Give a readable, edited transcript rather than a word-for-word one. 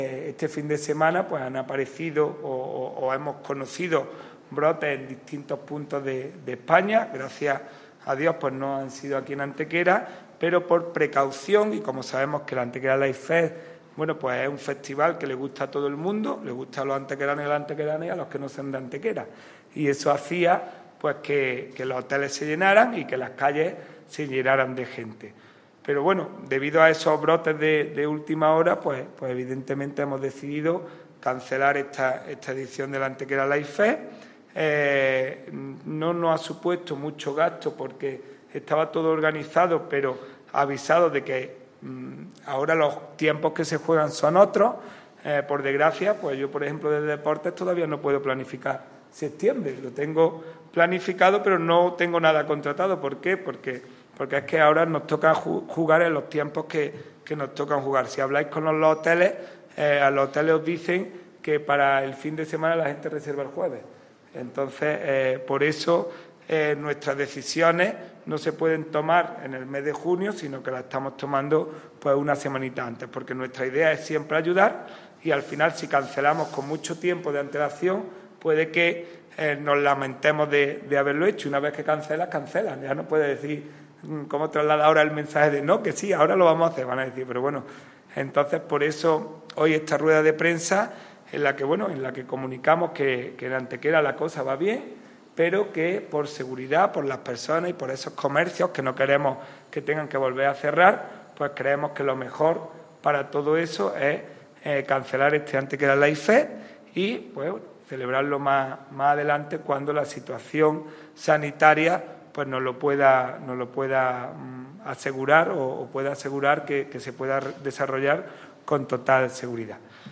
Este fin de semana pues han aparecido o hemos conocido brotes en distintos puntos de España. Gracias a Dios pues no han sido aquí en Antequera, pero por precaución, y como sabemos que la Antequera Life Fest, bueno, pues es un festival que le gusta a todo el mundo, le gusta a los antequeranos y a las antequeranas y a los que no son de Antequera. Y eso hacía pues que los hoteles se llenaran y que las calles se llenaran de gente. Pero bueno, debido a esos brotes de última hora, pues evidentemente hemos decidido cancelar esta edición de la Antequera Life Fest. No nos ha supuesto mucho gasto porque estaba todo organizado, pero avisado de que ahora los tiempos que se juegan son otros. Por desgracia, pues yo, por ejemplo, de deportes todavía no puedo planificar septiembre. Lo tengo planificado, pero no tengo nada contratado. ¿Por qué? Porque es que ahora nos toca jugar en los tiempos que nos tocan jugar. Si habláis con los hoteles, a los hoteles os dicen que para el fin de semana la gente reserva el jueves. Entonces, por eso nuestras decisiones no se pueden tomar en el mes de junio, sino que las estamos tomando pues una semanita antes, porque nuestra idea es siempre ayudar y al final, si cancelamos con mucho tiempo de antelación, puede que nos lamentemos de haberlo hecho. Una vez que cancelan, ya no puede decir cómo trasladar ahora el mensaje de no, que sí, ahora lo vamos a hacer, van a decir, pero bueno. Entonces, por eso hoy esta rueda de prensa en la que comunicamos que en Antequera la cosa va bien, pero que por seguridad, por las personas y por esos comercios que no queremos que tengan que volver a cerrar, pues creemos que lo mejor para todo eso es cancelar este Antequera Life Fest y pues celebrarlo más adelante cuando la situación sanitaria pues nos lo pueda asegurar o pueda asegurar que se pueda desarrollar con total seguridad.